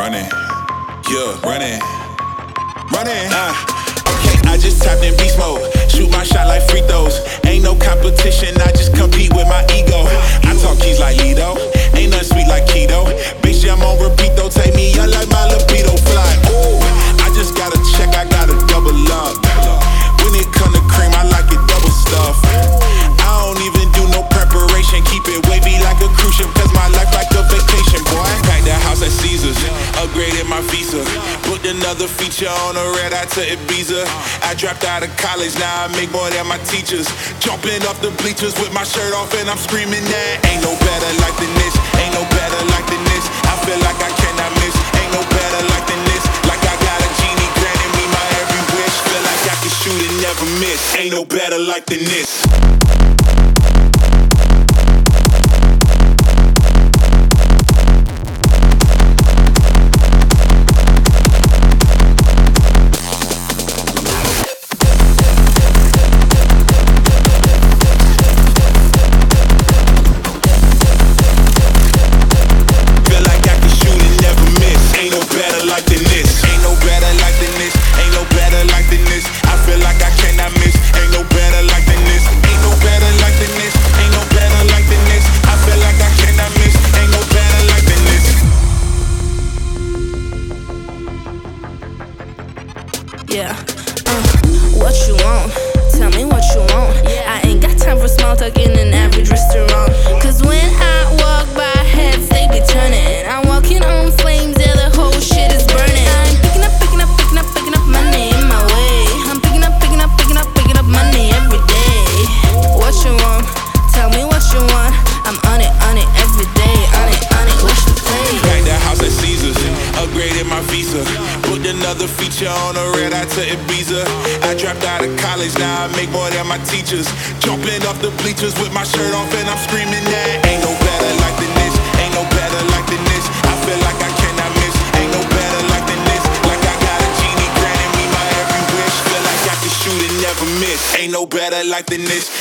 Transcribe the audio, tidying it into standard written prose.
running, yeah, running. Okay, I just tapped in beast mode. Shoot my shot like free throws. Ain't no competition, I just compete with my ego. I talk keys like Lido, ain't nothing sweet like keto. Bitch, I'm on repeat though, take me out like my libido fly. Ooh, I just got a check, I got a double up. When it come to cream, I like it double stuff. I don't even do no preparation, keep it wavy like a cruise ship, cause my life like a vacation, boy. Packed the house at Caesars, upgraded my visa. Booked another feature on a red eye to Ibiza. I dropped out of college, now I make more than my teachers. Jumping off the bleachers with my shirt off and I'm screaming that ain't no better like than this, ain't no better like than this. I feel like I cannot miss, ain't no better like than this. Like I got a genie granting me my every wish. Feel like I can shoot and never miss, ain't no better like than this. Yeah, what you want? Tell me what you want. I ain't got time for small talk in an average restaurant. Cause when I walk by, heads they be turning. I'm walking on flames, yeah, the whole shit is burning. I'm picking up money in my way. I'm picking up money every day. What you want? Tell me what you want. I'm on it every day. On it, what you play? Packed the house at Caesars, upgraded my visa. Booked another feature on a red eye to Ibiza. I dropped out of college, now I make more than my teachers. Jumping off the bleachers with my shirt off and I'm screaming that ain't no better like than this, ain't no better like than this. I feel like I cannot miss, ain't no better like than this. Like I got a genie granting me my every wish. Feel like I can shoot and never miss, ain't no better like than this.